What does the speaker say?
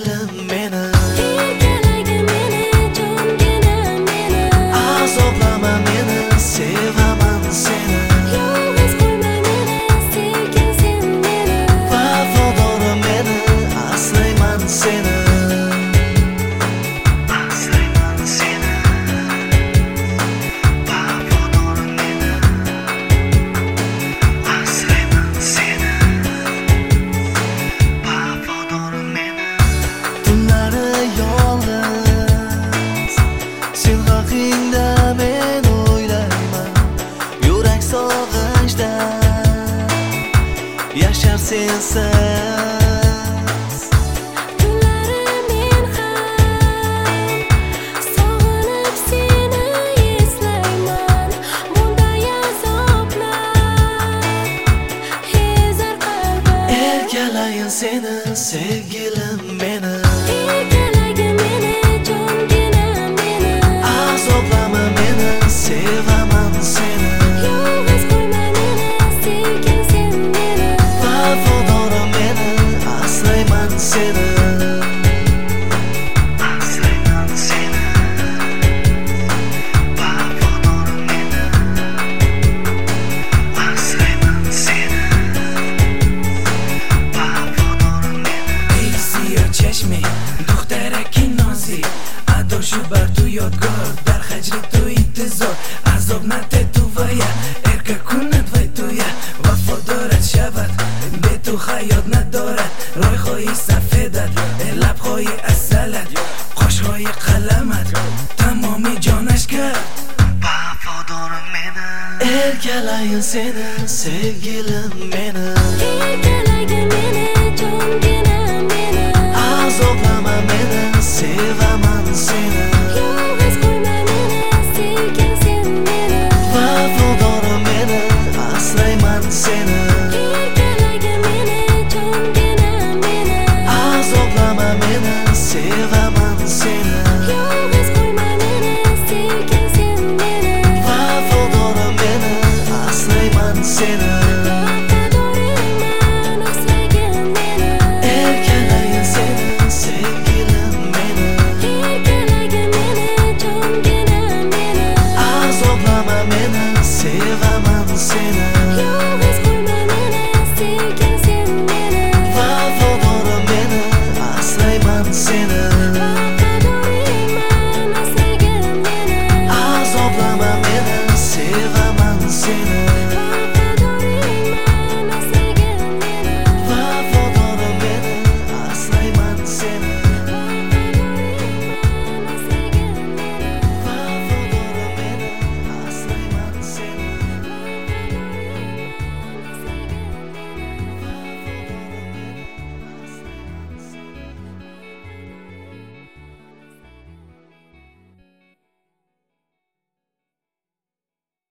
sevgilim meni, erkalagin meni, jongina meni, azoblama meni, sevaman seni, yolg'iz qo'yma meni, sevgin sen meni, vafodorim meni, asrayman seni, asrayman seni, vafodorim meni, asrayman seni, vafodorim meni. Tunlari yolg'iz sen haqingda men o'ylayman, yurak sog'inchda yashar sensiz. tunlari men ham sog'inib seni eslayman, bunday azoblar ezar qalbim, Erkalayin seni, sevgilim meni, erkalagin meni, jongina meni, azoblama meni, sevaman seni, yolg'iz qo'yma meni, sevgin sen meni, vafodorim meni, asrayman seni, asrayman seni, vafodorim meni, asrayman seni, vafodorim meni. ای سیاه چشمی دخترکی نازی اداشو بر تو یادگار در خجر تو انتظار عذاب نده تو ویا ارکه کند وی تویا وفادارت شود به تو خیاط ندارد رای خواهی سفیدت لبخواهی اصلت قاشهای قلمت تمامی جانش کرد Vafodorim meni, erkalayin seni, sevgilim meni, erkalagin meni, jongina meni, azoblama meni, sevaman seni,